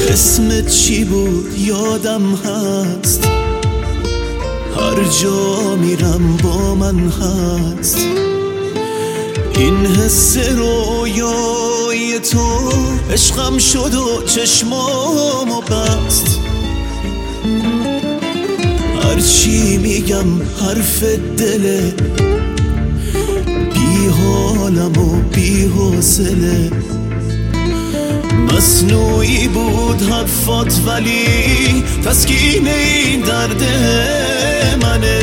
اسمت چی بود یادم هست، هر جا میرم با من هست. این حس رویای تو عشقم شد و چشمامو بست. هرچی میگم حرف دله، بی حالم و بی حوصله. مصنوعی بود حرفات ولی تسکین این درد منه.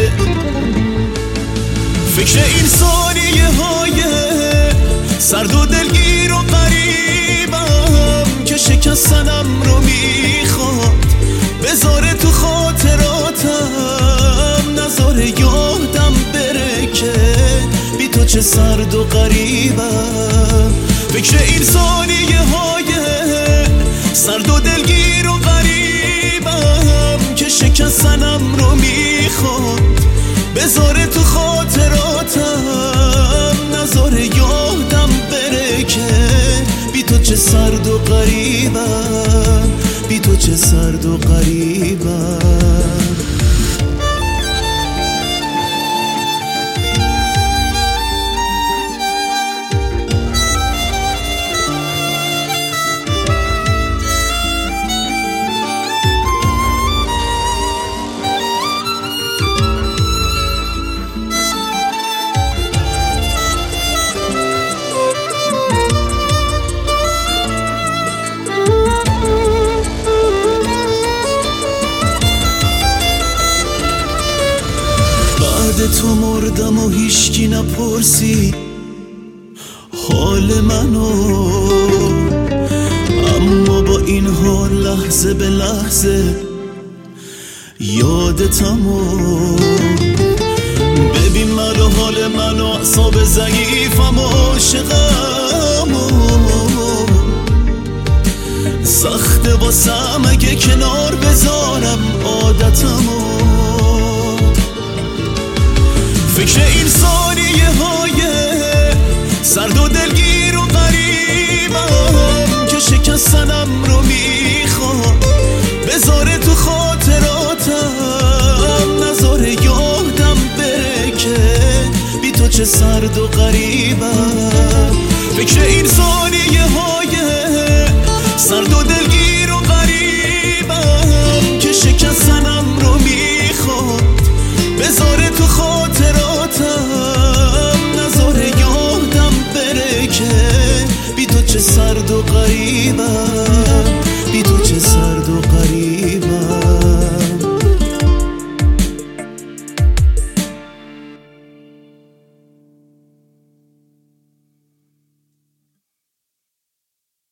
فکر این ثانیه های سرد و دلگیر و غریبم که شکستنم رو میخواد بذاره تو خاطراتم، نذاره یادم بره که بی تو چه سرد و غریبم. فکر این ثانیه های سرد و دلگیر و غریبم که شکستنم رو میخواد بذاره تو خاطراتم، نذاره یادم بره که بی تو چه سرد و غریبم، بی تو چه سرد و غریبم. بعد تو مردم و هیچکی نپرسی حال منو، اما با این حال لحظه به لحظه یادتم و ببین من و حال من و اعصاب ضعیفم و عاشقم و سخته واسم اگه کنار بذارم عادتم و فکر این ثانیه های سرد و دلگیر و غریبم که شکستنم رو میخواد بذاره تو خاطراتم، نذاره یادم بره که بی تو چه سرد و غریبم. فکر این ثانیه های سرد و دلگیر و غریبم که شکستنم رو میخواد بذاره تو خاطراتم، نذاره یادم بره که بی تو چه سرد و غریبم.